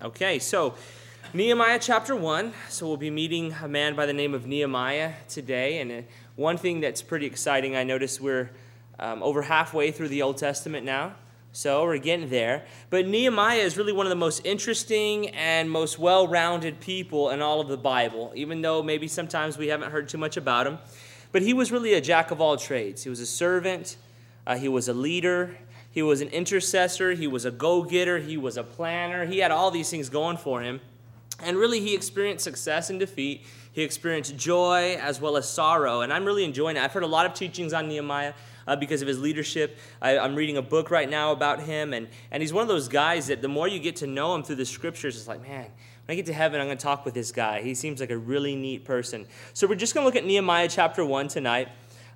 Okay, so Nehemiah chapter 1. So we'll be meeting a man by the name of Nehemiah today. And one thing that's pretty exciting, I noticed we're over halfway through the Old Testament now. So we're getting there. But Nehemiah is really one of the most interesting and most well-rounded people in all of the Bible, even though maybe sometimes we haven't heard too much about him. But he was really a jack of all trades. He was a servant. He was a leader. He was an intercessor. He was a go-getter. He was a planner. He had all these things going for him. And really, he experienced success and defeat. He experienced joy as well as sorrow. And I'm really enjoying it. I've heard a lot of teachings on Nehemiah because of his leadership. I'm reading a book right now about him. And he's one of those guys that the more you get to know him through the scriptures, it's like, man, when I get to heaven, I'm going to talk with this guy. He seems like a really neat person. So we're just going to look at Nehemiah chapter 1 tonight.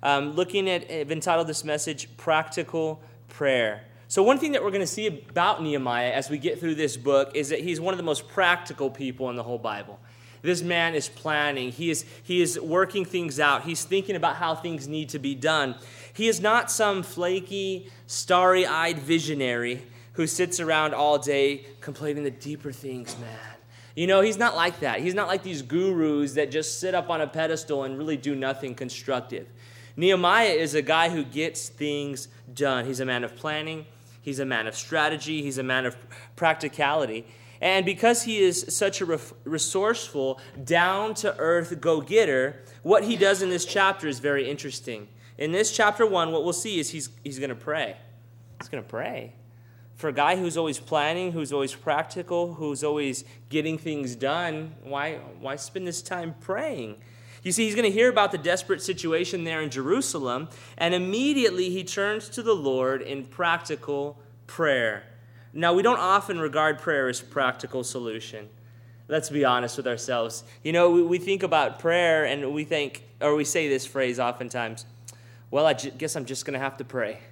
I've entitled this message, Practical Prayer. So one thing that we're going to see about Nehemiah as we get through this book is that he's one of the most practical people in the whole Bible. This man is planning. He is working things out. He's thinking about how things need to be done. He is not some flaky, starry-eyed visionary who sits around all day complaining the deeper things, man. You know, he's not like that. He's not like these gurus that just sit up on a pedestal and really do nothing constructive. Nehemiah is a guy who gets things done. He's a man of planning. He's a man of strategy. He's a man of practicality. And because he is such a resourceful, down-to-earth go-getter, what he does in this chapter is very interesting. In this chapter 1, what we'll see is he's going to pray. He's going to pray. For a guy who's always planning, who's always practical, who's always getting things done, why spend this time praying? You see, he's going to hear about the desperate situation there in Jerusalem, and immediately he turns to the Lord in practical prayer. Now, we don't often regard prayer as a practical solution. Let's be honest with ourselves. You know, we think about prayer, and we say this phrase oftentimes, well, I guess I'm just going to have to pray.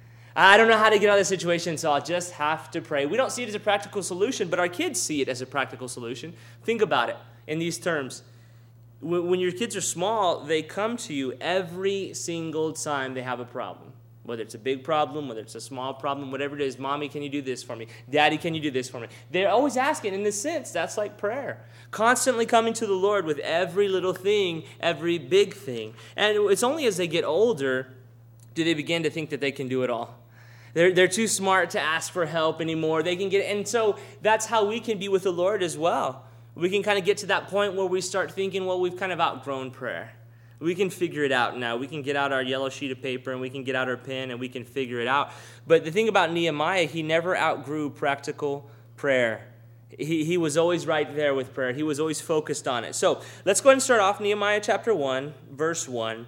I don't know how to get out of this situation, so I'll just have to pray. We don't see it as a practical solution, but our kids see it as a practical solution. Think about it in these terms. When your kids are small, they come to you every single time they have a problem. Whether it's a big problem, whether it's a small problem, whatever it is. Mommy, can you do this for me? Daddy, can you do this for me? They're always asking. In this sense, that's like prayer. Constantly coming to the Lord with every little thing, every big thing. And it's only as they get older do they begin to think that they can do it all. They're too smart to ask for help anymore. They can get, and so that's how we can be with the Lord as well. We can kind of get to that point where we start thinking, well, we've kind of outgrown prayer. We can figure it out now. We can get out our yellow sheet of paper and we can get out our pen and we can figure it out. But the thing about Nehemiah, he never outgrew practical prayer. He was always right there with prayer. He was always focused on it. So let's go ahead and start off Nehemiah chapter 1, verse 1.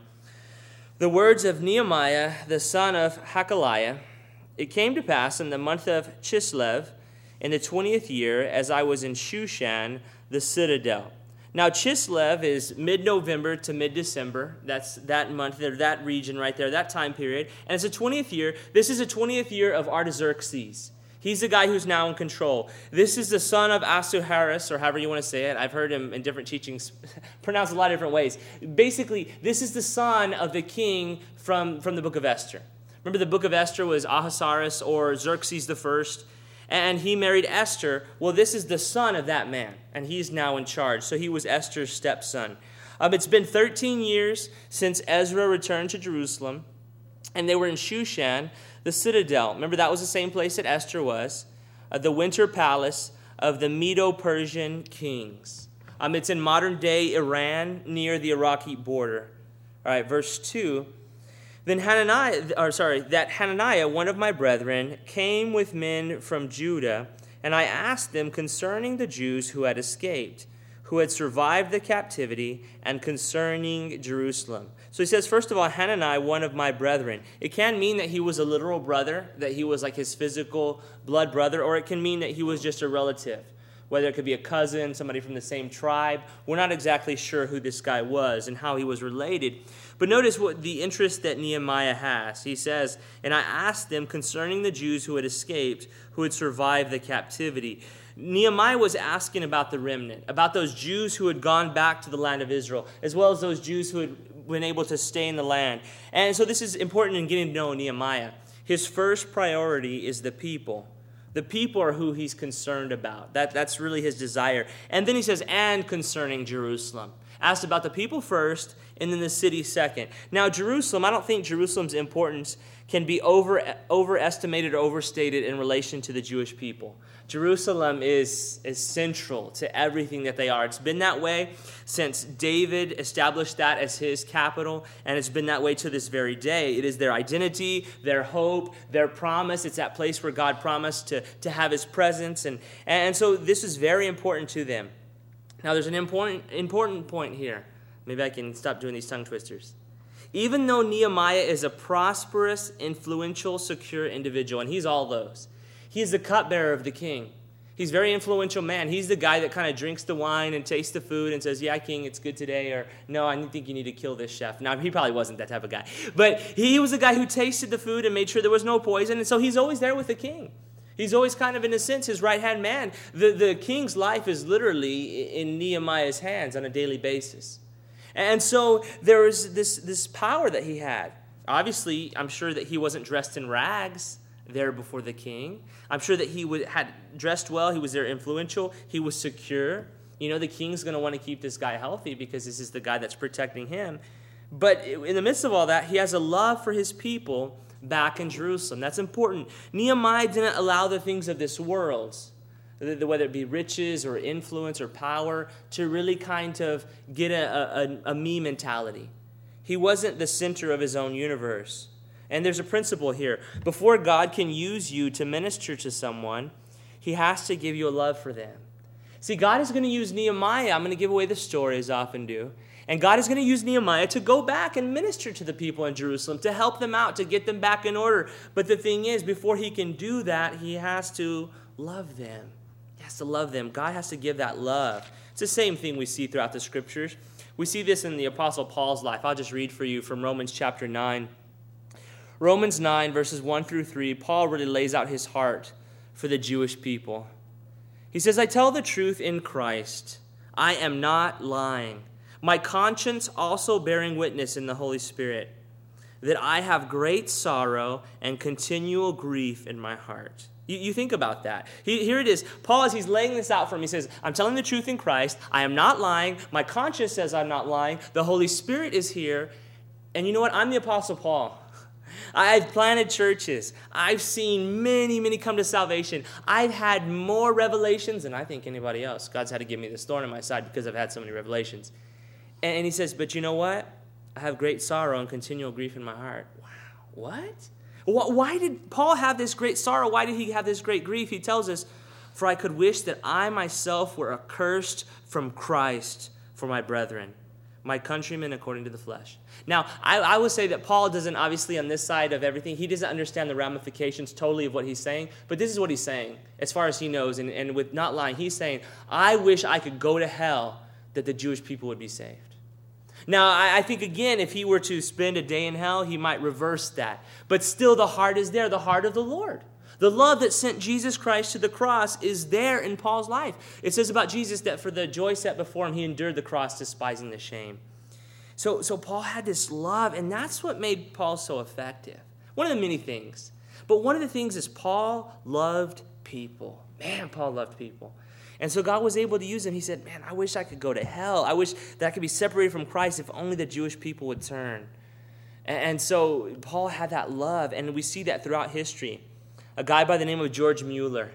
The words of Nehemiah, the son of Hakaliah. It came to pass in the month of Chislev, in the 20th year, as I was in Shushan, the citadel. Now, Chislev is mid-November to mid-December. That's that month, that region right there, that time period. And it's the 20th year. This is the 20th year of Artaxerxes. He's the guy who's now in control. This is the son of Ahasuerus, or however you want to say it. I've heard him in different teachings pronounced a lot of different ways. Basically, this is the son of the king from the book of Esther. Remember, the book of Esther was Ahasuerus or Xerxes the first. And he married Esther. Well, this is the son of that man, and he's now in charge. So he was Esther's stepson. It's been 13 years since Ezra returned to Jerusalem, and they were in Shushan, the citadel. Remember, that was the same place that Esther was, the winter palace of the Medo-Persian kings. It's in modern-day Iran, near the Iraqi border. All right, verse 2. Then Hananiah, one of my brethren, came with men from Judah, and I asked them concerning the Jews who had escaped, who had survived the captivity, and concerning Jerusalem. So he says, first of all, Hananiah, one of my brethren. It can mean that he was a literal brother, that he was like his physical blood brother, or it can mean that he was just a relative. Whether it could be a cousin, somebody from the same tribe. We're not exactly sure who this guy was and how he was related. But notice what the interest that Nehemiah has. He says, and I asked them concerning the Jews who had escaped, who had survived the captivity. Nehemiah was asking about the remnant, about those Jews who had gone back to the land of Israel, as well as those Jews who had been able to stay in the land. And so this is important in getting to know Nehemiah. His first priority is the people. The people are who he's concerned about. That's really his desire. And then he says, and concerning Jerusalem. Asked about the people first, and then the city second. Now, Jerusalem, I don't think Jerusalem's importance can be overestimated or overstated in relation to the Jewish people. Jerusalem is central to everything that they are. It's been that way since David established that as his capital, and it's been that way to this very day. It is their identity, their hope, their promise. It's that place where God promised to have his presence, and so this is very important to them. Now, there's an important point here. Maybe I can stop doing these tongue twisters. Even though Nehemiah is a prosperous, influential, secure individual, and he's all those, he is the cupbearer of the king. He's a very influential man. He's the guy that kind of drinks the wine and tastes the food and says, yeah, king, it's good today, or no, I think you need to kill this chef. Now, he probably wasn't that type of guy. But he was the guy who tasted the food and made sure there was no poison, and so he's always there with the king. He's always kind of, in a sense, his right-hand man. The king's life is literally in Nehemiah's hands on a daily basis. And so there was this power that he had. Obviously, I'm sure that he wasn't dressed in rags there before the king. I'm sure that he had dressed well. He was there influential. He was secure. You know, the king's going to want to keep this guy healthy because this is the guy that's protecting him. But in the midst of all that, he has a love for his people back in Jerusalem. That's important. Nehemiah didn't allow the things of this world, whether it be riches or influence or power, to really kind of get a me mentality. He wasn't the center of his own universe. And there's a principle here. Before God can use you to minister to someone, he has to give you a love for them. See, God is going to use Nehemiah. I'm going to give away the story as I often do. And God is going to use Nehemiah to go back and minister to the people in Jerusalem, to help them out, to get them back in order. But the thing is, before he can do that, he has to love them. He has to love them. God has to give that love. It's the same thing we see throughout the Scriptures. We see this in the Apostle Paul's life. I'll just read for you from Romans chapter 9. Romans 9, verses 1 through 3, Paul really lays out his heart for the Jewish people. He says, I tell the truth in Christ. I am not lying. My conscience also bearing witness in the Holy Spirit, that I have great sorrow and continual grief in my heart. You think about that. Here it is. Paul, as he's laying this out for him, he says, I'm telling the truth in Christ. I am not lying. My conscience says I'm not lying. The Holy Spirit is here. And you know what? I'm the Apostle Paul. I've planted churches. I've seen many, many come to salvation. I've had more revelations than I think anybody else. God's had to give me this thorn in my side because I've had so many revelations. And he says, but you know what? I have great sorrow and continual grief in my heart. Wow, what? Why did Paul have this great sorrow? Why did he have this great grief? He tells us, for I could wish that I myself were accursed from Christ for my brethren, my countrymen according to the flesh. Now, I would say that Paul doesn't, obviously on this side of everything, he doesn't understand the ramifications totally of what he's saying, but this is what he's saying, as far as he knows, and with not lying, he's saying, I wish I could go to hell that the Jewish people would be saved. Now, I think, again, if he were to spend a day in hell, he might reverse that. But still, the heart is there, the heart of the Lord. The love that sent Jesus Christ to the cross is there in Paul's life. It says about Jesus that for the joy set before him, he endured the cross, despising the shame. So Paul had this love, and that's what made Paul so effective. One of the many things. But one of the things is Paul loved people. Man, Paul loved people. And so God was able to use him. He said, man, I wish I could go to hell. I wish that I could be separated from Christ if only the Jewish people would turn. And so Paul had that love, and we see that throughout history. A guy by the name of George Mueller.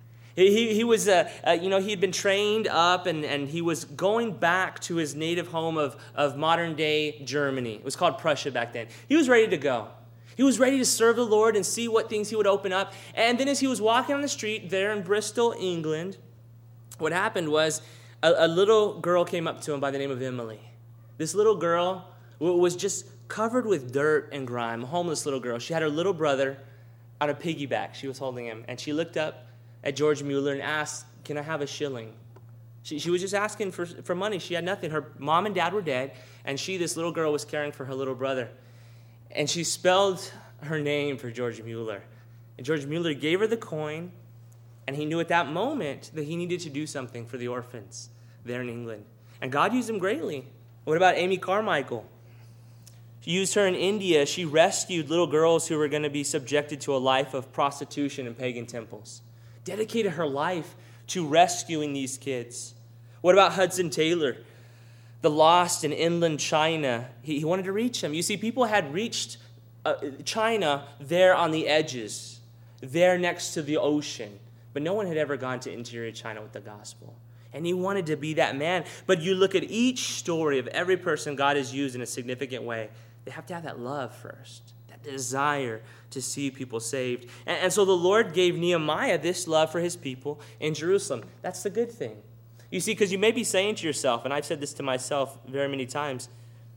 He was, he had been trained up, and he was going back to his native home of modern-day Germany. It was called Prussia back then. He was ready to go. He was ready to serve the Lord and see what things he would open up. And then as he was walking on the street there in Bristol, England, what happened was a little girl came up to him by the name of Emily. This little girl was just covered with dirt and grime, a homeless little girl. She had her little brother on a piggyback. She was holding him. And she looked up at George Mueller and asked, can I have a shilling? She was just asking for money. She had nothing. Her mom and dad were dead, and this little girl, was caring for her little brother. And she spelled her name for George Mueller. And George Mueller gave her the coin, and he knew at that moment that he needed to do something for the orphans there in England. And God used him greatly. What about Amy Carmichael? He used her in India. She rescued little girls who were going to be subjected to a life of prostitution in pagan temples. dedicated her life to rescuing these kids. What about Hudson Taylor, the lost in inland China? He wanted to reach them. You see, people had reached China there on the edges, there next to the ocean, but no one had ever gone to interior China with the gospel. And he wanted to be that man. But you look at each story of every person God has used in a significant way, they have to have that love first, that desire to see people saved. And so the Lord gave Nehemiah this love for his people in Jerusalem. That's the good thing. You see, because you may be saying to yourself, and I've said this to myself very many times,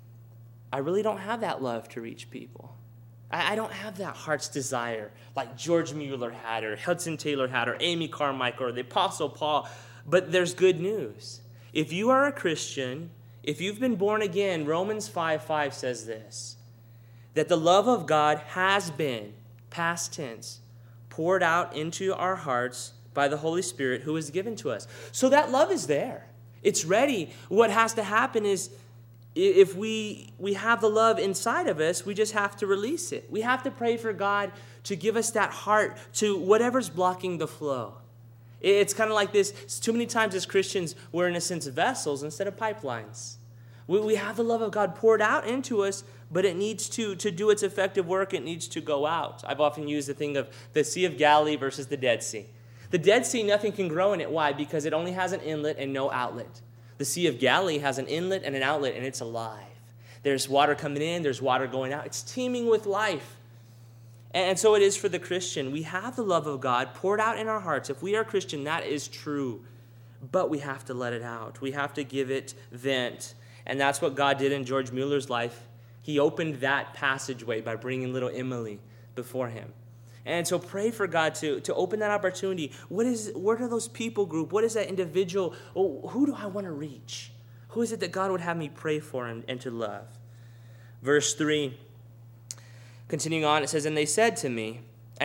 I really don't have that love to reach people. I don't have that heart's desire like George Mueller had, or Hudson Taylor had, or Amy Carmichael, or the Apostle Paul. But there's good news. If you are a Christian, if you've been born again, Romans 5:5 says this, that the love of God has been, past tense, poured out into our hearts by the Holy Spirit who is given to us. So that love is there. It's ready. What has to happen is, if we have the love inside of us, we just have to release it. We have to pray for God to give us that heart to whatever's blocking the flow. It's kind of like this. Too many times as Christians, we're in a sense vessels instead of pipelines. We have the love of God poured out into us, but it needs to do its effective work, it needs to go out. I've often used the thing of the Sea of Galilee versus the Dead Sea. The Dead Sea, nothing can grow in it. Why? Because it only has an inlet and no outlet. The Sea of Galilee has an inlet and an outlet, and it's alive. There's water coming in, there's water going out. It's teeming with life. And so it is for the Christian. We have the love of God poured out in our hearts. If we are Christian, that is true. But we have to let it out. We have to give it vent. And that's what God did in George Mueller's life. He opened that passageway by bringing little Emily before him. And so pray for God to open that opportunity. What are those people group? What is that individual? Who do I want to reach? Who is it that God would have me pray for and to love? Verse 3, continuing on, it says, And they said to me,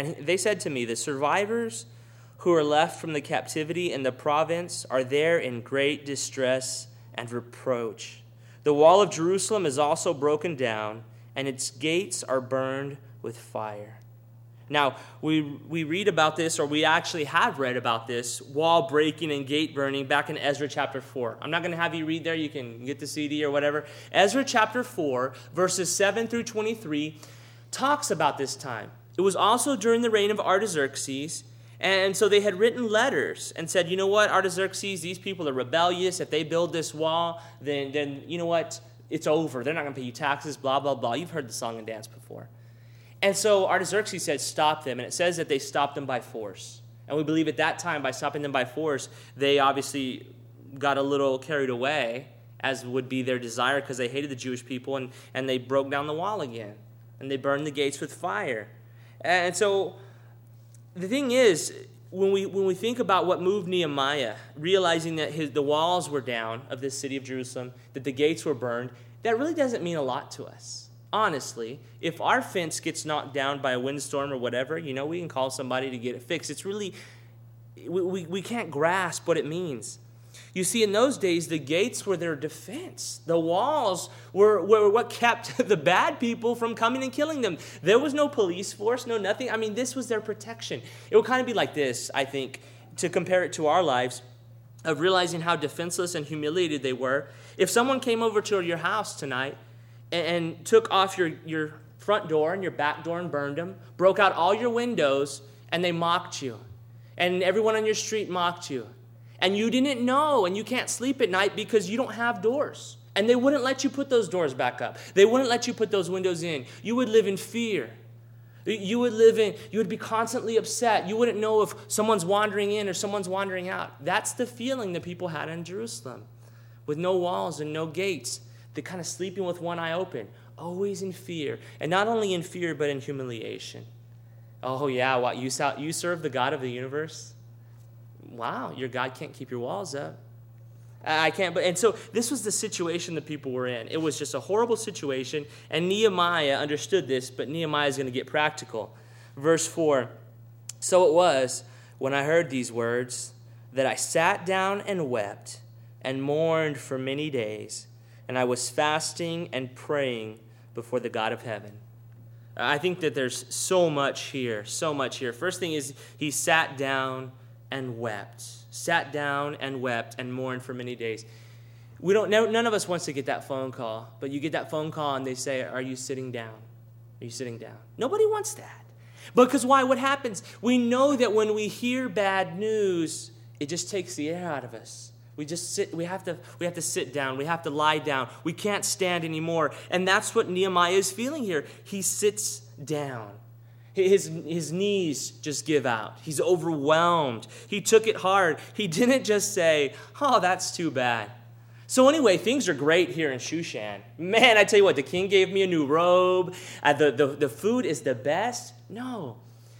the survivors who are left from the captivity in the province are there in great distress and reproach. The wall of Jerusalem is also broken down, and its gates are burned with fire. Now, we read about this, or we actually have read about this, wall breaking and gate burning back in Ezra chapter 4. I'm not going to have you read there. You can get the CD or whatever. Ezra chapter 4, verses 7 through 23, talks about this time. It was also during the reign of Artaxerxes, and so they had written letters and said, you know what, Artaxerxes, these people are rebellious. If they build this wall, then you know what, it's over. They're not going to pay you taxes, blah, blah, blah. You've heard the song and dance before. And so Artaxerxes said, stop them. And it says that they stopped them by force. And we believe at that time, by stopping them by force, they obviously got a little carried away, as would be their desire, because they hated the Jewish people, and they broke down the wall again. And they burned the gates with fire. And so the thing is, when we think about what moved Nehemiah, realizing that the walls were down of this city of Jerusalem, that the gates were burned, that really doesn't mean a lot to us. Honestly, if our fence gets knocked down by a windstorm or whatever, we can call somebody to get it fixed. It's really, we can't grasp what it means. You see, in those days, the gates were their defense. The walls were what kept the bad people from coming and killing them. There was no police force, no nothing. I mean, this was their protection. It would kind of be like this, I think, to compare it to our lives, of realizing how defenseless and humiliated they were. If someone came over to your house tonight and took off your front door and your back door and burned them, broke out all your windows, and they mocked you, and everyone on your street mocked you, and you didn't know, and you can't sleep at night because you don't have doors, and they wouldn't let you put those doors back up. They wouldn't let you put those windows in. You would live in fear. You would be constantly upset. You wouldn't know if someone's wandering in or someone's wandering out. That's the feeling that people had in Jerusalem, with no walls and no gates. They're kind of sleeping with one eye open, always in fear. And not only in fear, but in humiliation. Oh, yeah, what, you serve the God of the universe? Wow, your God can't keep your walls up. I can't. And so this was the situation the people were in. It was just a horrible situation, and Nehemiah understood this, but Nehemiah is going to get practical. Verse 4, So it was, when I heard these words, that I sat down and wept and mourned for many days. And I was fasting and praying before the God of heaven. I think that there's so much here, so much here. First thing is he sat down and wept. Sat down and wept and mourned for many days. None of us wants to get that phone call, but you get that phone call and they say, are you sitting down? Are you sitting down? Nobody wants that. Because why? What happens? We know that when we hear bad news, it just takes the air out of us. We just sit, we have to sit down, we have to lie down. We can't stand anymore. And that's what Nehemiah is feeling here. He sits down. His knees just give out. He's overwhelmed. He took it hard. He didn't just say, oh, that's too bad. So anyway, things are great here in Shushan. Man, I tell you what, the king gave me a new robe. The food is the best. No,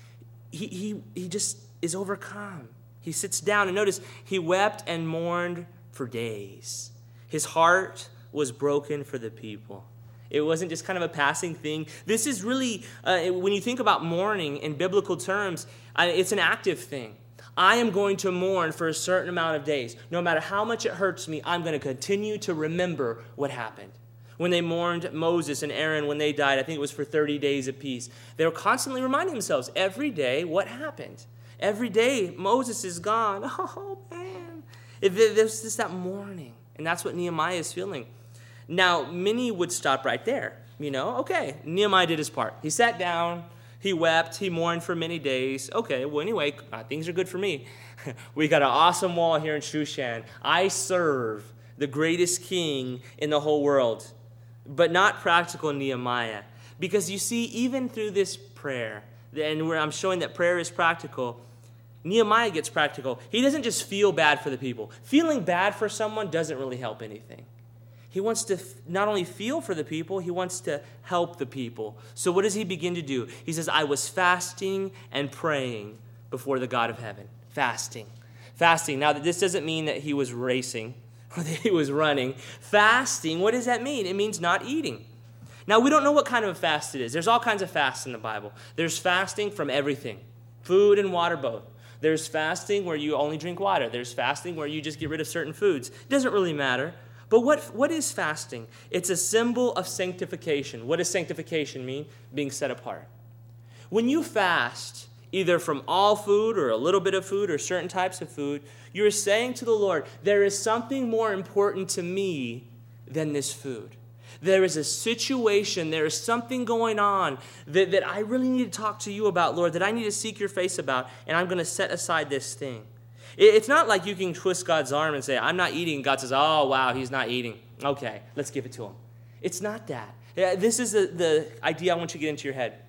he just is overcome. He sits down, and notice, he wept and mourned for days. His heart was broken for the people. It wasn't just kind of a passing thing. This is really, when you think about mourning in biblical terms, it's an active thing. I am going to mourn for a certain amount of days. No matter how much it hurts me, I'm going to continue to remember what happened. When they mourned Moses and Aaron when they died, I think it was for 30 days apiece, they were constantly reminding themselves every day what happened. Every day, Moses is gone. Oh, man. There's just that mourning. And that's what Nehemiah is feeling. Now, many would stop right there. Okay, Nehemiah did his part. He sat down, he wept, he mourned for many days. Okay, well, anyway, things are good for me. We got an awesome wall here in Shushan. I serve the greatest king in the whole world. But not practical Nehemiah. Because you see, even through this prayer, and where I'm showing that prayer is practical, Nehemiah gets practical. He doesn't just feel bad for the people. Feeling bad for someone doesn't really help anything. He wants to not only feel for the people, he wants to help the people. So what does he begin to do? He says, I was fasting and praying before the God of heaven. Fasting. Now, this doesn't mean that he was racing or that he was running. Fasting, what does that mean? It means not eating. Now, we don't know what kind of a fast it is. There's all kinds of fasts in the Bible. There's fasting from everything, food and water both. There's fasting where you only drink water. There's fasting where you just get rid of certain foods. It doesn't really matter. But what is fasting? It's a symbol of sanctification. What does sanctification mean? Being set apart. When you fast, either from all food or a little bit of food or certain types of food, you're saying to the Lord, there is something more important to me than this food. There is a situation, there is something going on that I really need to talk to you about, Lord, that I need to seek your face about, and I'm going to set aside this thing. It's not like you can twist God's arm and say, I'm not eating. God says, oh, wow, he's not eating. Okay, let's give it to him. It's not that. This is the idea I want you to get into your head.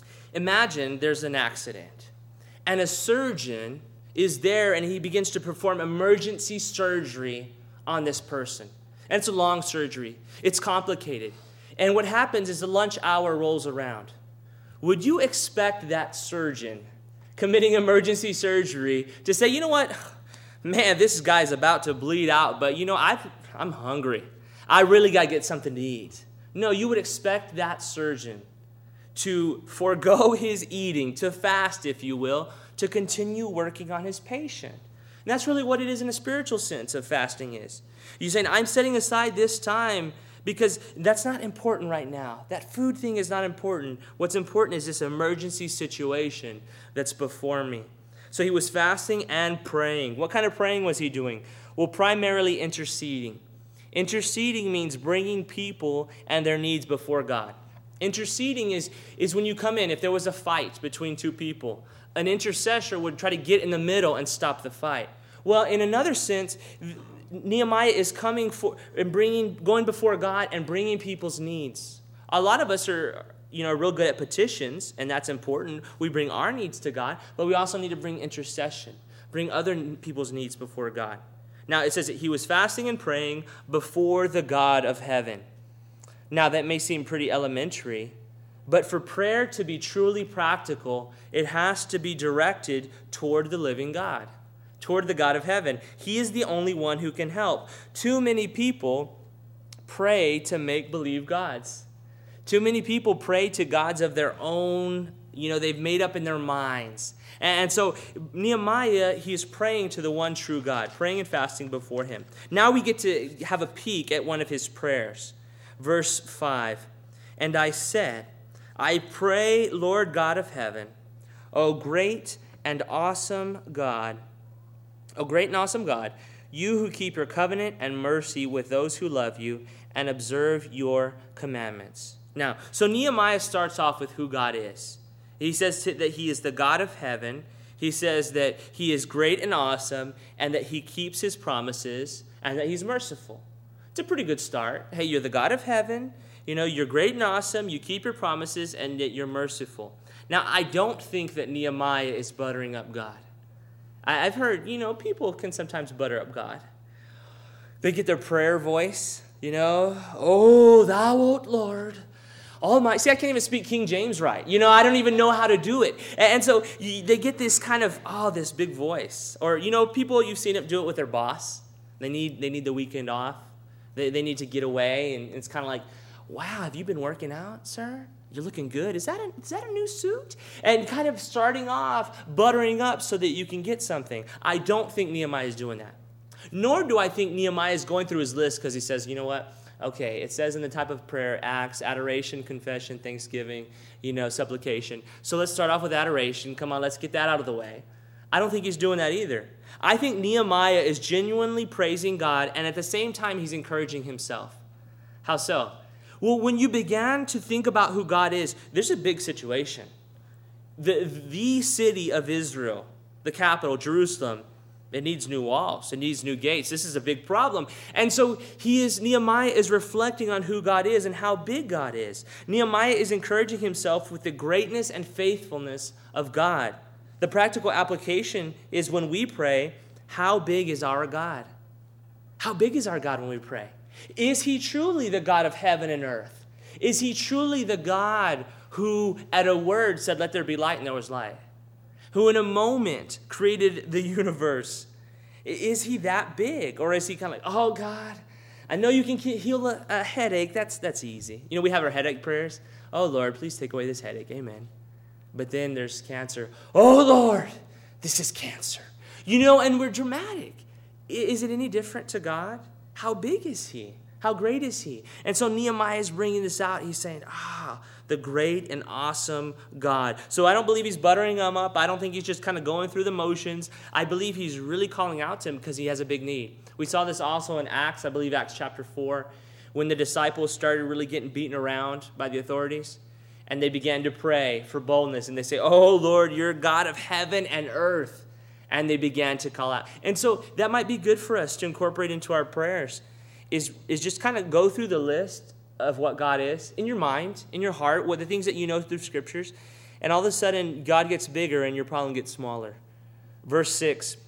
Imagine there's an accident, and a surgeon is there, and he begins to perform emergency surgery on this person. And it's a long surgery. It's complicated. And what happens is the lunch hour rolls around. Would you expect that surgeon committing emergency surgery to say, you know what, man, this guy's about to bleed out, but I'm hungry. I really got to get something to eat. No, you would expect that surgeon to forego his eating, to fast, if you will, to continue working on his patient. And that's really what it is in a spiritual sense of fasting is. You're saying, I'm setting aside this time because that's not important right now. That food thing is not important. What's important is this emergency situation that's before me. So he was fasting and praying. What kind of praying was he doing? Well, primarily interceding. Interceding means bringing people and their needs before God. Interceding is when you come in, if there was a fight between two people, an intercessor would try to get in the middle and stop the fight. Well, in another sense, Nehemiah is going before God and bringing people's needs. A lot of us are, real good at petitions, and that's important. We bring our needs to God, but we also need to bring intercession, bring other people's needs before God. Now, it says that he was fasting and praying before the God of heaven. Now, that may seem pretty elementary, but for prayer to be truly practical, it has to be directed toward the living God, toward the God of heaven. He is the only one who can help. Too many people pray to make-believe gods. Too many people pray to gods of their own, they've made up in their minds. And so Nehemiah, he is praying to the one true God, praying and fasting before him. Now we get to have a peek at one of his prayers. Verse 5, and I said, I pray, Lord God of heaven, O great and awesome God, O great and awesome God, you who keep your covenant and mercy with those who love you and observe your commandments. Now, so Nehemiah starts off with who God is. He says that he is the God of heaven. He says that he is great and awesome and that he keeps his promises and that he's merciful. It's a pretty good start. Hey, you're the God of heaven. You're great and awesome. You keep your promises and that you're merciful. Now, I don't think that Nehemiah is buttering up God. I've heard, people can sometimes butter up God. They get their prayer voice, oh, thou, O Lord, Almighty. See, I can't even speak King James right. I don't even know how to do it. And so they get this kind of, this big voice. Or, people, you've seen them do it with their boss. They need the weekend off. They need to get away. And it's kind of like, wow, have you been working out, sir? You're looking good. Is that a new suit? And kind of starting off, buttering up so that you can get something. I don't think Nehemiah is doing that. Nor do I think Nehemiah is going through his list because he says, you know what? Okay, it says in the type of prayer, acts, adoration, confession, thanksgiving, supplication. So let's start off with adoration. Come on, let's get that out of the way. I don't think he's doing that either. I think Nehemiah is genuinely praising God, and at the same time, he's encouraging himself. How so? Well, when you began to think about who God is, there's a big situation. The city of Israel, the capital, Jerusalem, it needs new walls. It needs new gates. This is a big problem. And so Nehemiah is reflecting on who God is and how big God is. Nehemiah is encouraging himself with the greatness and faithfulness of God. The practical application is when we pray, how big is our God? How big is our God when we pray? Is he truly the God of heaven and earth? Is he truly the God who at a word said, let there be light, and there was light? Who in a moment created the universe? Is he that big? Or is he kind of like, oh God, I know you can heal a headache. That's easy. We have our headache prayers. Oh Lord, please take away this headache. Amen. But then there's cancer. Oh Lord, this is cancer. And we're dramatic. Is it any different to God? How big is he? How great is he? And so Nehemiah is bringing this out. He's saying, the great and awesome God. So I don't believe he's buttering him up. I don't think he's just kind of going through the motions. I believe he's really calling out to him because he has a big need. We saw this also in Acts, I believe Acts chapter 4, when the disciples started really getting beaten around by the authorities. And they began to pray for boldness. And they say, oh Lord, you're God of heaven and earth. And they began to call out. And so that might be good for us to incorporate into our prayers, is just kind of go through the list of what God is in your mind, in your heart, what the things that you know through scriptures. And all of a sudden, God gets bigger and your problem gets smaller. Verse 6,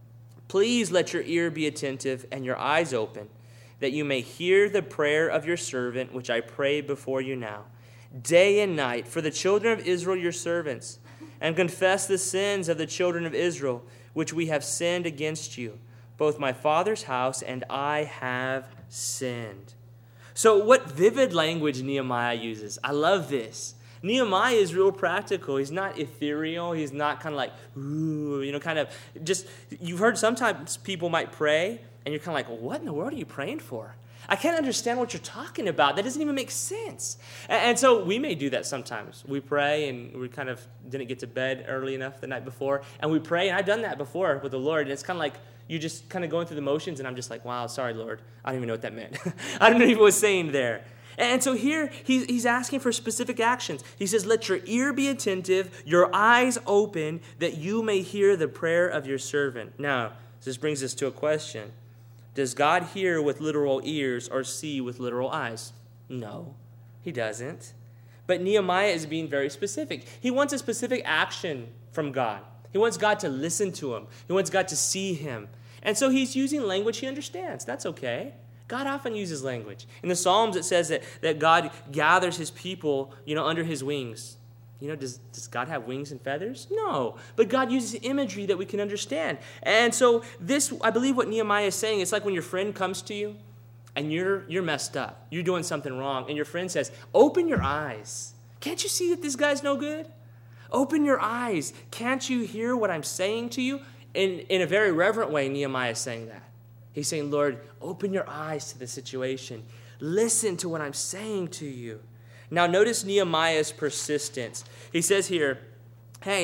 please let your ear be attentive and your eyes open, that you may hear the prayer of your servant, which I pray before you now, day and night, for the children of Israel, your servants, and confess the sins of the children of Israel, which we have sinned against you. Both my father's house and I have sinned. So what vivid language Nehemiah uses. I love this. Nehemiah is real practical. He's not ethereal. He's not kind of like, ooh, kind of just, you've heard sometimes people might pray, and you're kind of like, well, what in the world are you praying for? I can't understand what you're talking about. That doesn't even make sense. And so we may do that sometimes. We pray and we kind of didn't get to bed early enough the night before. And we pray, and I've done that before with the Lord. And it's kind of like you just kind of going through the motions, and I'm just like, wow, sorry, Lord. I don't even know what that meant. I don't know what he was saying there. And so here he's asking for specific actions. He says, let your ear be attentive, your eyes open, that you may hear the prayer of your servant. Now, this brings us to a question. Does God hear with literal ears or see with literal eyes? No, he doesn't. But Nehemiah is being very specific. He wants a specific action from God. He wants God to listen to him. He wants God to see him. And so he's using language he understands. That's okay. God often uses language. In the Psalms, it says that God gathers his people, under his wings. Does God have wings and feathers? No. But God uses imagery that we can understand. And so this, I believe what Nehemiah is saying, it's like when your friend comes to you and you're messed up. You're doing something wrong. And your friend says, open your eyes. Can't you see that this guy's no good? Open your eyes. Can't you hear what I'm saying to you? In a very reverent way, Nehemiah is saying that. He's saying, Lord, open your eyes to the situation. Listen to what I'm saying to you. Now, notice Nehemiah's persistence. He says here, hey,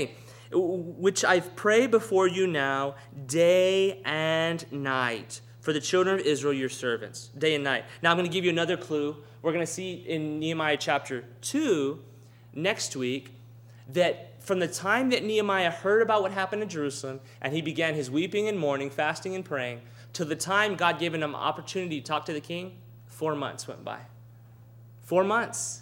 which I pray before you now, day and night, for the children of Israel, your servants, day and night. Now I'm going to give you another clue. We're going to see in Nehemiah chapter 2 next week that from the time that Nehemiah heard about what happened in Jerusalem and he began his weeping and mourning, fasting and praying, to the time God gave him an opportunity to talk to the king, 4 months went by. 4 months.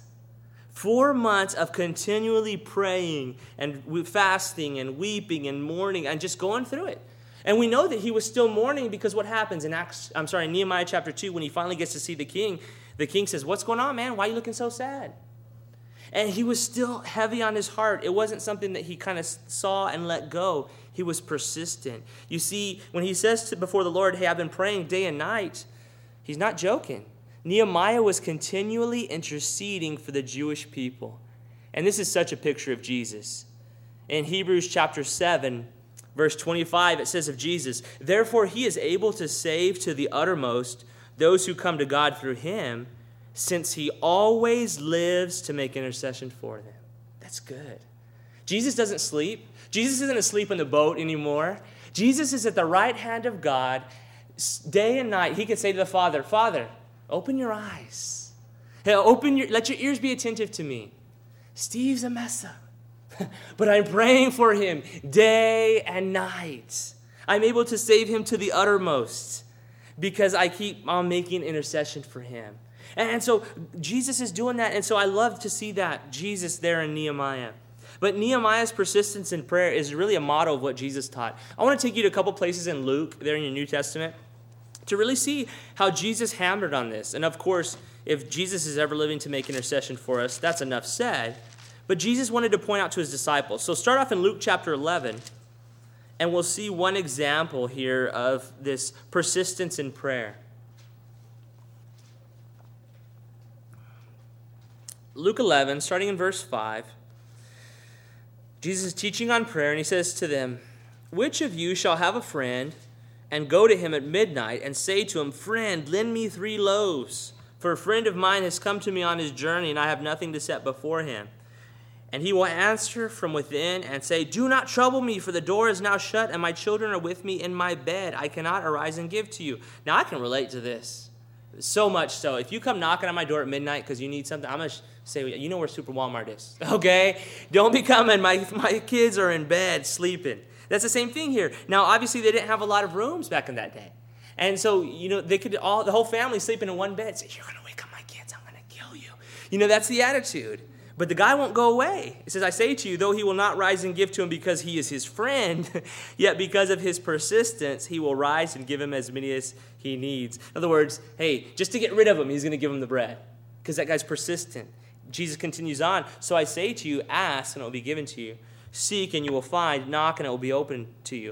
4 months of continually praying and fasting and weeping and mourning and just going through it. And we know that he was still mourning because what happens in Nehemiah chapter 2, when he finally gets to see the king says, "What's going on, man? Why are you looking so sad?" And he was still heavy on his heart. It wasn't something that he kind of saw and let go. He was persistent. You see, when he says before the Lord, "Hey, I've been praying day and night," he's not joking. Nehemiah was continually interceding for the Jewish people. And this is such a picture of Jesus. In Hebrews chapter 7, verse 25, it says of Jesus, "Therefore he is able to save to the uttermost those who come to God through him, since he always lives to make intercession for them." That's good. Jesus doesn't sleep. Jesus isn't asleep in the boat anymore. Jesus is at the right hand of God day and night. He could say to the Father, "Father, open your eyes. Hey, let your ears be attentive to me. Steve's a mess up, but I'm praying for him day and night. I'm able to save him to the uttermost because I keep on making intercession for him." And so Jesus is doing that. And so I love to see that, Jesus there in Nehemiah. But Nehemiah's persistence in prayer is really a model of what Jesus taught. I want to take you to a couple places in Luke, there in your New Testament, to really see how Jesus hammered on this. And of course, if Jesus is ever living to make intercession for us, that's enough said. But Jesus wanted to point out to his disciples. So start off in Luke chapter 11, and we'll see one example here of this persistence in prayer. Luke 11, starting in verse 5, Jesus is teaching on prayer, and he says to them, "Which of you shall have a friend and go to him at midnight and say to him, 'Friend, lend me 3 loaves, for a friend of mine has come to me on his journey, and I have nothing to set before him?' And he will answer from within and say, 'Do not trouble me, for the door is now shut, and my children are with me in my bed. I cannot arise and give to you.'" Now, I can relate to this. So much so. If you come knocking on my door at midnight because you need something, I'm going to say, "You know where Super Walmart is, okay? Don't be coming. My kids are in bed sleeping." That's the same thing here. Now, obviously, they didn't have a lot of rooms back in that day. And so, they could the whole family sleeping in one bed. Say, "You're going to wake up my kids. I'm going to kill you." That's the attitude. But the guy won't go away. It says, "I say to you, though he will not rise and give to him because he is his friend, yet because of his persistence, he will rise and give him as many as he needs." In other words, hey, just to get rid of him, he's going to give him the bread because that guy's persistent. Jesus continues on, "So I say to you, ask and it will be given to you. Seek and you will find. Knock and it will be opened to you."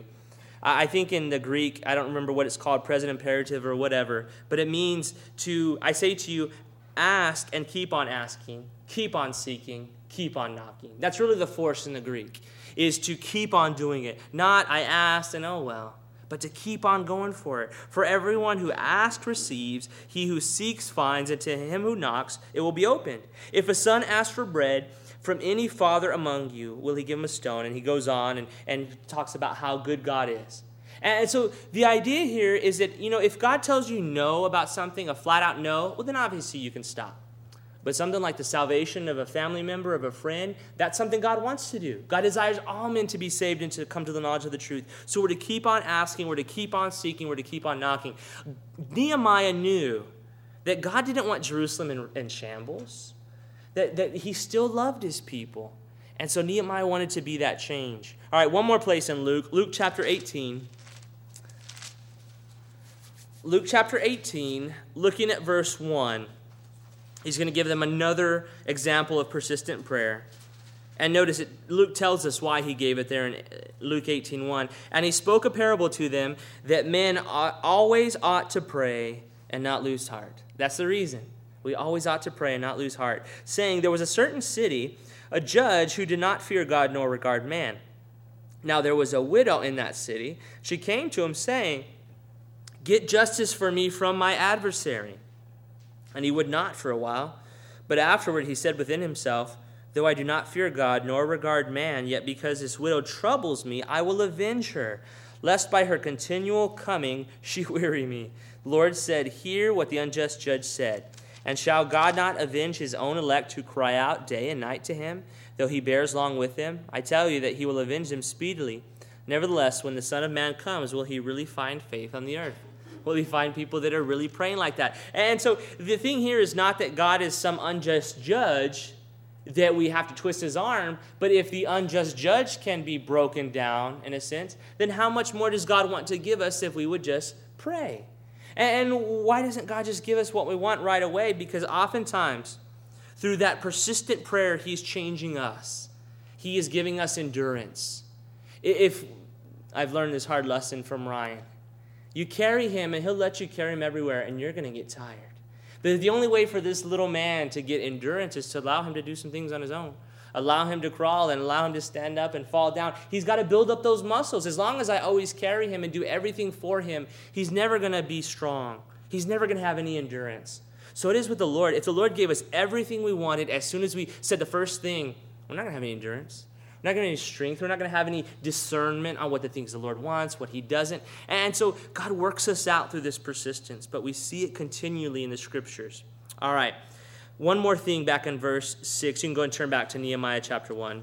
I think in the Greek, I don't remember what it's called, present imperative or whatever, but it means I say to you, ask and keep on asking, keep on seeking, keep on knocking. That's really the force in the Greek, is to keep on doing it. Not, I asked and oh well, but to keep on going for it. "For everyone who asks receives, he who seeks finds, and to him who knocks it will be opened. If a son asks for bread from any father among you, will he give him a stone?" And he goes on and talks about how good God is. And so the idea here is that, if God tells you no about something, a flat out no, well, then obviously you can stop. But something like the salvation of a family member, of a friend, that's something God wants to do. God desires all men to be saved and to come to the knowledge of the truth. So we're to keep on asking, we're to keep on seeking, we're to keep on knocking. Nehemiah knew that God didn't want Jerusalem in shambles, that he still loved his people. And so Nehemiah wanted to be that change. All right, one more place in Luke, Luke chapter 18. Luke chapter 18, looking at verse 1. He's going to give them another example of persistent prayer. And notice it, Luke tells us why he gave it there in Luke 18:1. "And he spoke a parable to them that men always ought to pray and not lose heart." That's the reason. We always ought to pray and not lose heart. "Saying, there was a certain city, a judge who did not fear God nor regard man. Now there was a widow in that city. She came to him saying, 'Get justice for me from my adversary.' And he would not for a while. But afterward he said within himself, Though I do not fear God, nor regard man, yet because this widow troubles me, I will avenge her, lest by her continual coming she weary me. The Lord said, hear what the unjust judge said. And shall God not avenge his own elect who cry out day and night to him, though he bears long with them? I tell you that he will avenge them speedily. Nevertheless, when the Son of Man comes, will he really find faith on the earth? Will he find people that are really praying like that? And so the thing here is not that God is some unjust judge that we have to twist his arm, but if the unjust judge can be broken down, in a sense, then how much more does God want to give us if we would just pray? And why doesn't God just give us what we want right away? Because oftentimes, through that persistent prayer, he's changing us. He is giving us endurance. If I've learned this hard lesson from Ryan, you carry him and he'll let you carry him everywhere, and you're going to get tired. But the only way for this little man to get endurance is to allow him to do some things on his own. Allow him to crawl and allow him to stand up and fall down. He's got to build up those muscles. As long as I always carry him and do everything for him, he's never going to be strong. He's never going to have any endurance. So it is with the Lord. If the Lord gave us everything we wanted, as soon as we said the first thing, we're not going to have any endurance. We're not going to have any strength. We're not going to have any discernment on what the things the Lord wants, what he doesn't. And so God works us out through this persistence, but we see it continually in the Scriptures. All right. One more thing back in verse 6. You can go and turn back to Nehemiah chapter 1.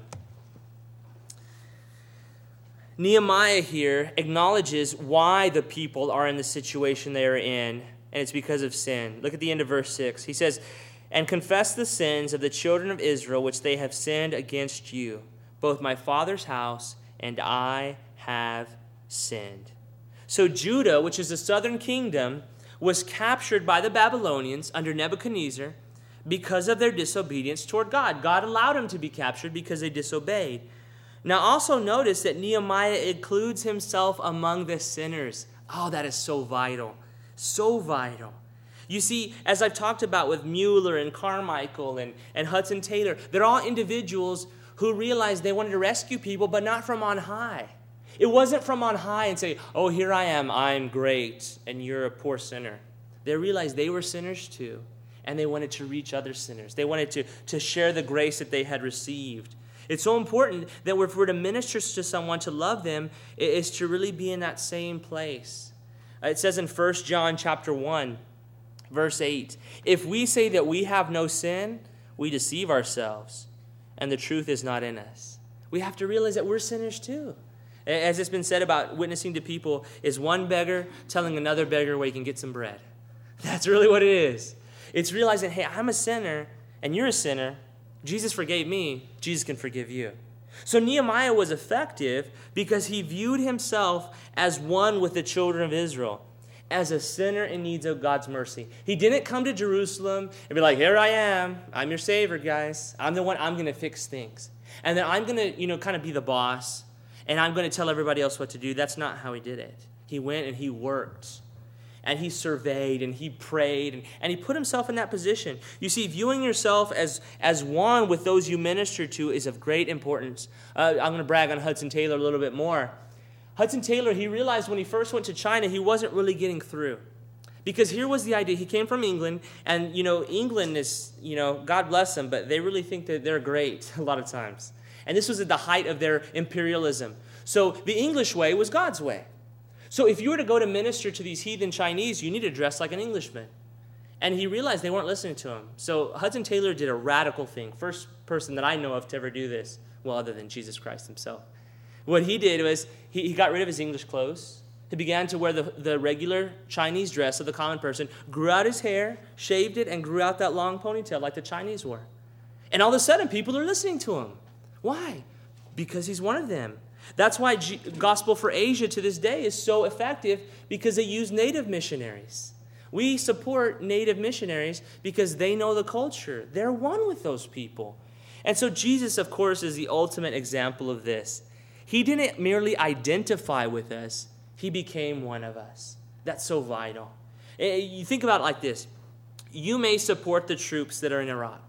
Nehemiah here acknowledges why the people are in the situation they are in, and it's because of sin. Look at the end of verse 6. He says, and confess the sins of the children of Israel, which they have sinned against you. Both my father's house and I have sinned. So Judah, which is the southern kingdom, was captured by the Babylonians under Nebuchadnezzar because of their disobedience toward God. God allowed them to be captured because they disobeyed. Now also notice that Nehemiah includes himself among the sinners. Oh, that is so vital. So vital. You see, as I've talked about with Mueller and Carmichael and Hudson Taylor, they're all individuals who realized they wanted to rescue people, but not from on high. It wasn't from on high and say, oh, here I am, I'm great, and you're a poor sinner. They realized they were sinners too, and they wanted to reach other sinners. They wanted to share the grace that they had received. It's so important that if we're to minister to someone, to love them, is to really be in that same place. It says in 1 John chapter 1, verse 8, if we say that we have no sin, we deceive ourselves, and the truth is not in us. We have to realize that we're sinners too. As it's been said about witnessing to people, is one beggar telling another beggar where he can get some bread. That's really what it is. It's realizing, hey, I'm a sinner, and you're a sinner. Jesus forgave me. Jesus can forgive you. So Nehemiah was effective because he viewed himself as one with the children of Israel, as a sinner in need of God's mercy. He didn't come to Jerusalem and be like, here I am. I'm your Savior, guys. I'm the one. I'm going to fix things. And then I'm going to, kind of be the boss, and I'm going to tell everybody else what to do. That's not how he did it. He went and he worked, and he surveyed, and he prayed, and he put himself in that position. You see, viewing yourself as one with those you minister to is of great importance. I'm going to brag on Hudson Taylor a little bit more. Hudson Taylor, he realized when he first went to China, he wasn't really getting through. Because here was the idea. He came from England, and, England is, God bless them, but they really think that they're great a lot of times. And this was at the height of their imperialism. So the English way was God's way. So if you were to go to minister to these heathen Chinese, you need to dress like an Englishman. And he realized they weren't listening to him. So Hudson Taylor did a radical thing. First person that I know of to ever do this, well, other than Jesus Christ himself. What he did was he got rid of his English clothes. He began to wear the regular Chinese dress of the common person, grew out his hair, shaved it, and grew out that long ponytail like the Chinese wore. And all of a sudden, people are listening to him. Why? Because he's one of them. That's why Gospel for Asia to this day is so effective, because they use native missionaries. We support native missionaries because they know the culture. They're one with those people. And so Jesus, of course, is the ultimate example of this. He didn't merely identify with us. He became one of us. That's so vital. You think about it like this. You may support the troops that are in Iraq.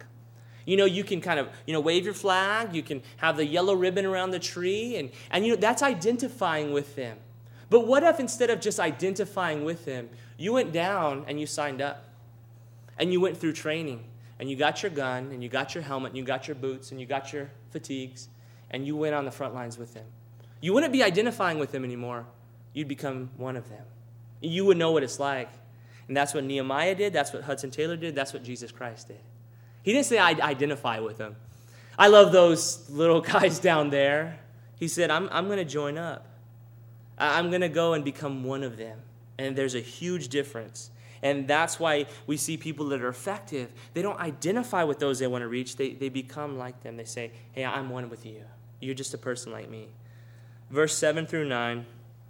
You can kind of, wave your flag. You can have the yellow ribbon around the tree. And that's identifying with them. But what if instead of just identifying with them, you went down and you signed up? And you went through training. and you got your gun, and you got your helmet, and you got your boots, and you got your fatigues, and you went on the front lines with him. You wouldn't be identifying with him anymore. You'd become one of them. You would know what it's like. And that's what Nehemiah did. That's what Hudson Taylor did. That's what Jesus Christ did. He didn't say, I identify with them. I love those little guys down there. He said, I'm going to join up. I'm going to go and become one of them. And there's a huge difference. And that's why we see people that are effective. They don't identify with those they want to reach. They become like them. They say, hey, I'm one with you. You're just a person like me. Verse 7 through 9.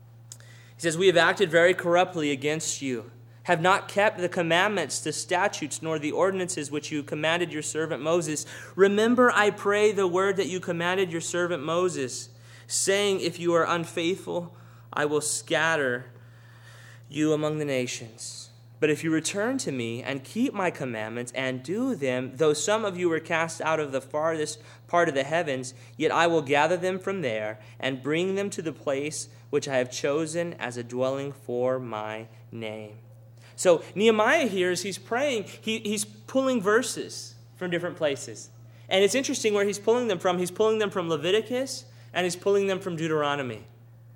He says, we have acted very corruptly against you, have not kept the commandments, the statutes, nor the ordinances which you commanded your servant Moses. Remember, I pray, the word that you commanded your servant Moses, saying, if you are unfaithful, I will scatter you among the nations. But if you return to me and keep my commandments and do them, though some of you were cast out of the farthest part of the heavens, yet I will gather them from there and bring them to the place which I have chosen as a dwelling for my name. So Nehemiah here, as he's praying, he's pulling verses from different places. And it's interesting where he's pulling them from. He's pulling them from Leviticus, and he's pulling them from Deuteronomy.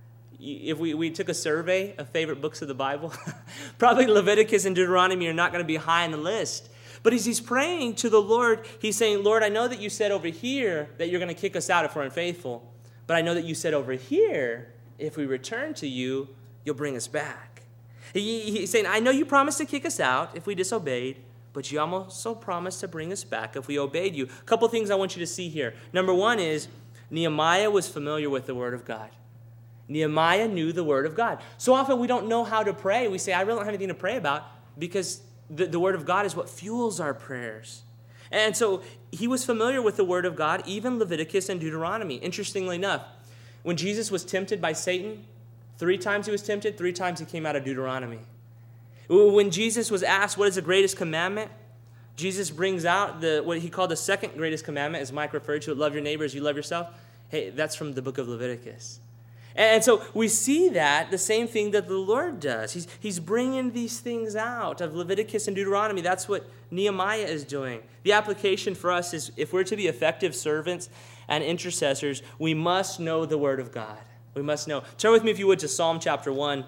If we took a survey of favorite books of the Bible, probably Leviticus and Deuteronomy are not going to be high on the list. But as he's praying to the Lord, he's saying, Lord, I know that you said over here that you're going to kick us out if we're unfaithful. But I know that you said over here, if we return to you, you'll bring us back. He's saying, I know you promised to kick us out if we disobeyed, but you also promised to bring us back if we obeyed you. A couple things I want you to see here. Number one is Nehemiah was familiar with the Word of God. Nehemiah knew the Word of God. So often we don't know how to pray. We say, I really don't have anything to pray about, because the Word of God is what fuels our prayers. And so he was familiar with the Word of God, even Leviticus and Deuteronomy. Interestingly enough, when Jesus was tempted by Satan, 3 times he was tempted, 3 times he came out of Deuteronomy. When Jesus was asked, what is the greatest commandment? Jesus brings out what he called the second greatest commandment, as Mike referred to it, love your neighbor as you love yourself. Hey, that's from the book of Leviticus. And so we see that, the same thing that the Lord does. He's bringing these things out of Leviticus and Deuteronomy. That's what Nehemiah is doing. The application for us is, if we're to be effective servants and intercessors, we must know the Word of God. We must know. Turn with me, if you would, to Psalm chapter 1.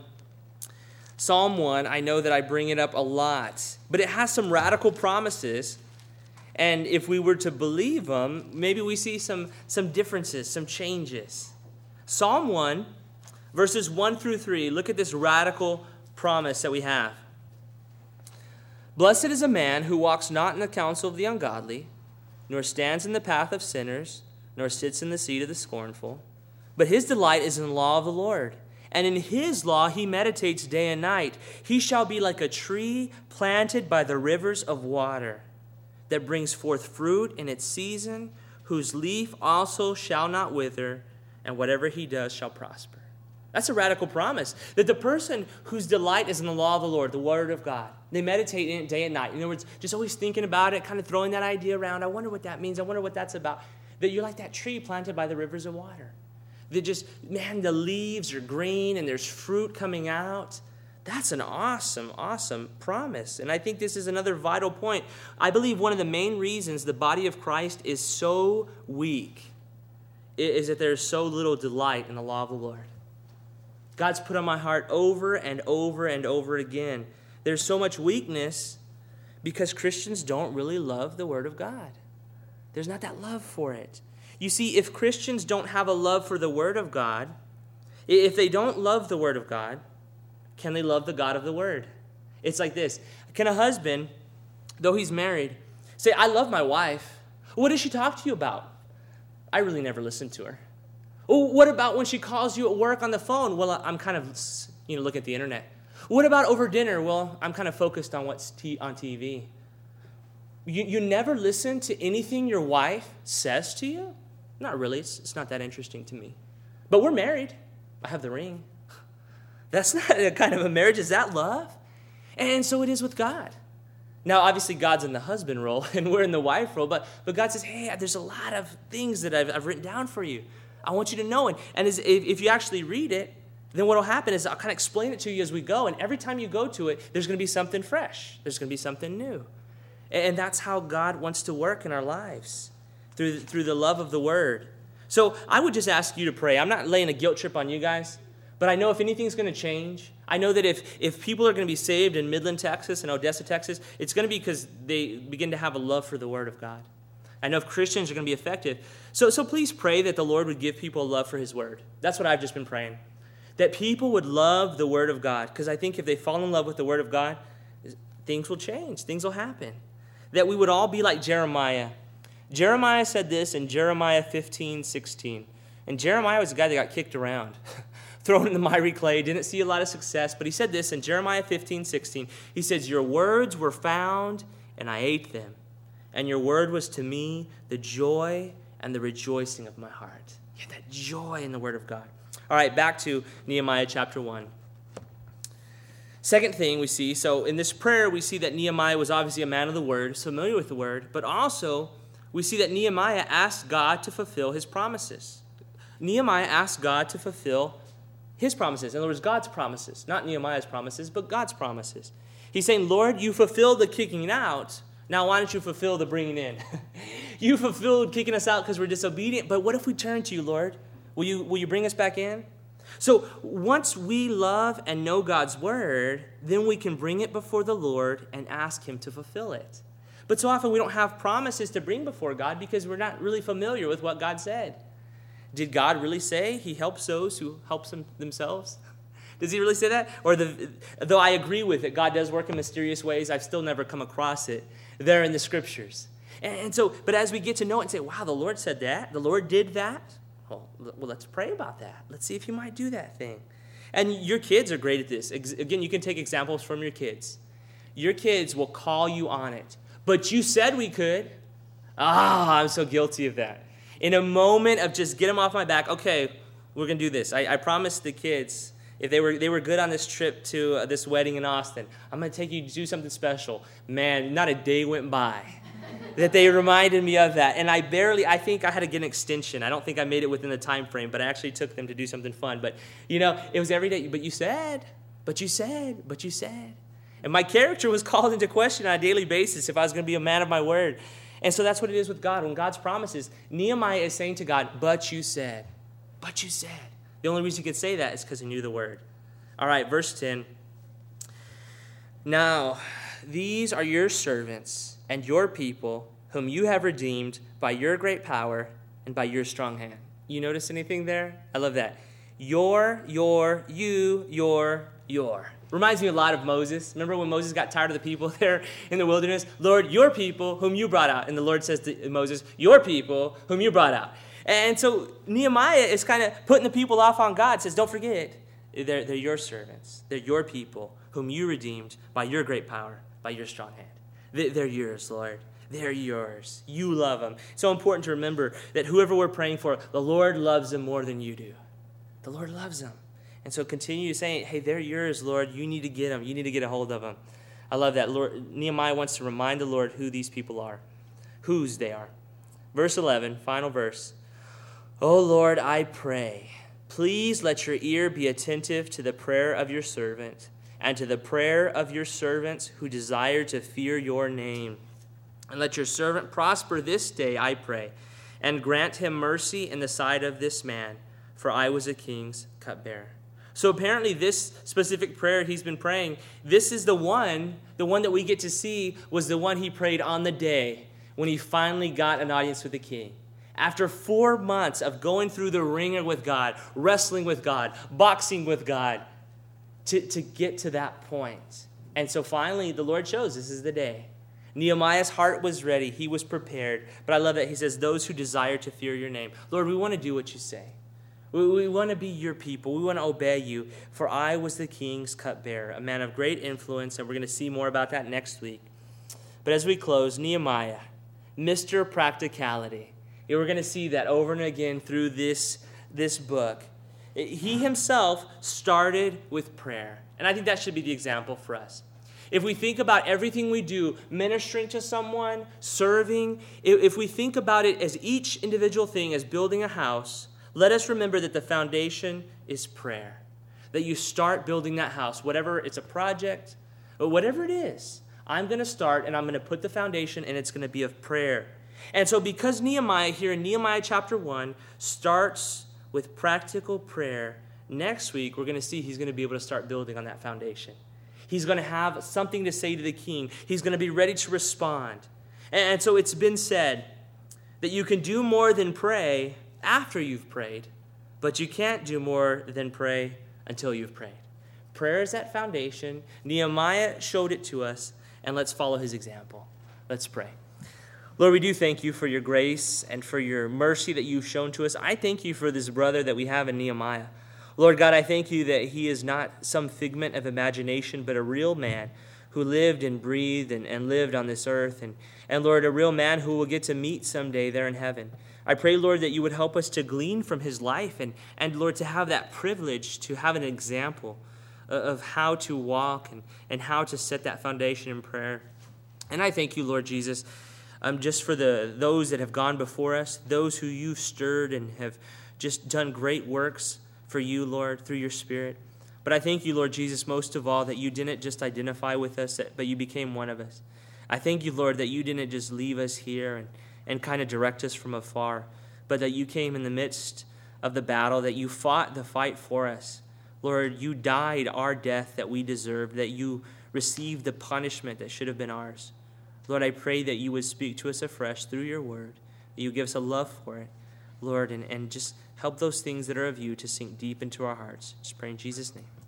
Psalm 1, I know that I bring it up a lot, but it has some radical promises. And if we were to believe them, maybe we see some differences, some changes. Psalm 1, verses 1 through 3, look at this radical promise that we have. Blessed is a man who walks not in the counsel of the ungodly, nor stands in the path of sinners, nor sits in the seat of the scornful. But his delight is in the law of the Lord, and in his law he meditates day and night. He shall be like a tree planted by the rivers of water, that brings forth fruit in its season, whose leaf also shall not wither, and whatever he does shall prosper. That's a radical promise, that the person whose delight is in the law of the Lord, the Word of God, they meditate in it day and night. In other words, just always thinking about it, kind of throwing that idea around. I wonder what that means. I wonder what that's about. That you're like that tree planted by the rivers of water. That just, man, the leaves are green and there's fruit coming out. That's an awesome, awesome promise. And I think this is another vital point. I believe one of the main reasons the body of Christ is so weak is that there's so little delight in the law of the Lord. God's put on my heart over and over and over again. There's so much weakness because Christians don't really love the Word of God. There's not that love for it. You see, if Christians don't have a love for the Word of God, if they don't love the Word of God, can they love the God of the Word? It's like this. Can a husband, though he's married, say, I love my wife? What does she talk to you about? I really never listen to her. Oh, what about when she calls you at work on the phone? Well, I'm kind of, looking at the internet. What about over dinner? Well, I'm kind of focused on what's on TV. You never listen to anything your wife says to you? Not really. It's not that interesting to me. But we're married. I have the ring. That's not a kind of a marriage. Is that love? And so it is with God. Now, obviously, God's in the husband role, and we're in the wife role, but God says, hey, there's a lot of things that I've written down for you. I want you to know. And if you actually read it, then what will happen is I'll kind of explain it to you as we go, and every time you go to it, there's going to be something fresh. There's going to be something new. And that's how God wants to work in our lives, through the love of the word. So I would just ask you to pray. I'm not laying a guilt trip on you guys, but I know if anything's going to change, I know that if people are going to be saved in Midland, Texas and Odessa, Texas, it's going to be because they begin to have a love for the word of God. I know if Christians are going to be effective. So please pray that the Lord would give people a love for his word. That's what I've just been praying. That people would love the word of God. Because I think if they fall in love with the word of God, things will change. Things will happen. That we would all be like Jeremiah. Jeremiah said this in Jeremiah 15:16. And Jeremiah was a guy that got kicked around. Thrown in the miry clay, didn't see a lot of success. But he said this in Jeremiah 15:16. He says, your words were found, and I ate them. And your word was to me the joy and the rejoicing of my heart. Yeah, that joy in the word of God. All right, back to Nehemiah chapter 1. Second thing we see, so in this prayer, we see that Nehemiah was obviously a man of the word, familiar with the word, but also we see that Nehemiah asked God to fulfill his promises. Nehemiah asked God to fulfill his promises. In other words, God's promises. Not Nehemiah's promises, but God's promises. He's saying, Lord, you fulfilled the kicking out. Now, why don't you fulfill the bringing in? You fulfilled kicking us out because we're disobedient, but what if we turn to you, Lord? Will you bring us back in? So once we love and know God's word, then we can bring it before the Lord and ask him to fulfill it. But so often we don't have promises to bring before God because we're not really familiar with what God said. Did God really say he helps those who help themselves? Does he really say that? Or though I agree with it, God does work in mysterious ways, I've still never come across it there in the scriptures. And so, but as we get to know it and say, wow, the Lord said that, the Lord did that, well, let's pray about that. Let's see if he might do that thing. And your kids are great at this. Again, you can take examples from your kids. Your kids will call you on it. But you said we could. I'm so guilty of that. In a moment of just get them off my back, okay, we're going to do this. I promised the kids, if they were good on this trip to this wedding in Austin, I'm going to take you to do something special. Man, not a day went by that they reminded me of that. And I think I had to get an extension. I don't think I made it within the time frame, but I actually took them to do something fun. But, it was every day. But you said. And my character was called into question on a daily basis if I was going to be a man of my word. And so that's what it is with God. When God's promises, Nehemiah is saying to God, but you said. The only reason he could say that is because he knew the word. All right, verse 10. Now, these are your servants and your people whom you have redeemed by your great power and by your strong hand. You notice anything there? I love that. Your. Reminds me a lot of Moses. Remember when Moses got tired of the people there in the wilderness? Lord, your people whom you brought out. And the Lord says to Moses, your people whom you brought out. And so Nehemiah is kind of putting the people off on God. Says, don't forget, they're your servants. They're your people whom you redeemed by your great power, by your strong hand. They're yours, Lord. They're yours. You love them. It's so important to remember that whoever we're praying for, the Lord loves them more than you do. The Lord loves them. And so continue saying, hey, they're yours, Lord. You need to get them. You need to get a hold of them. I love that. Lord, Nehemiah wants to remind the Lord who these people are, whose they are. Verse 11, final verse. O Lord, I pray, please let your ear be attentive to the prayer of your servant and to the prayer of your servants who desire to fear your name. And let your servant prosper this day, I pray, and grant him mercy in the sight of this man, for I was a king's cupbearer. So apparently this specific prayer he's been praying, this is the one that we get to see was the one he prayed on the day when he finally got an audience with the king. After 4 months of going through the ringer with God, wrestling with God, boxing with God, to get to that point. And so finally the Lord chose this is the day. Nehemiah's heart was ready. He was prepared. But I love that he says, those who desire to fear your name. Lord, we want to do what you say. We want to be your people. We want to obey you. For I was the king's cupbearer, a man of great influence, and we're going to see more about that next week. But as we close, Nehemiah, Mr. Practicality. We're going to see that over and again through this book. He himself started with prayer. And I think that should be the example for us. If we think about everything we do, ministering to someone, serving, if we think about it as each individual thing as building a house, let us remember that the foundation is prayer. That you start building that house, whatever it's a project, or whatever it is. I'm going to start and I'm going to put the foundation, and it's going to be of prayer. And so because Nehemiah here in Nehemiah chapter 1 starts with practical prayer, next week we're going to see he's going to be able to start building on that foundation. He's going to have something to say to the king. He's going to be ready to respond. And so it's been said that you can do more than pray after you've prayed, but you can't do more than pray until you've prayed. Prayer is that foundation. Nehemiah showed it to us, and let's follow his example. Let's pray. Lord, we do thank you for your grace and for your mercy that you've shown to us. I thank you for this brother that we have in Nehemiah. Lord God, I thank you that he is not some figment of imagination, but a real man who lived and breathed and lived on this earth. And Lord, a real man who will get to meet someday there in heaven. I pray, Lord, that you would help us to glean from his life and Lord, to have that privilege to have an example of how to walk and how to set that foundation in prayer. And I thank you, Lord Jesus, just for those that have gone before us, those who you've stirred and have just done great works for you, Lord, through your Spirit. But I thank you, Lord Jesus, most of all, that you didn't just identify with us, but you became one of us. I thank you, Lord, that you didn't just leave us here and kind of direct us from afar, but that you came in the midst of the battle, that you fought the fight for us. Lord, you died our death that we deserved, that you received the punishment that should have been ours. Lord, I pray that you would speak to us afresh through your word, that you give us a love for it, Lord, and just help those things that are of you to sink deep into our hearts. Just pray in Jesus' name.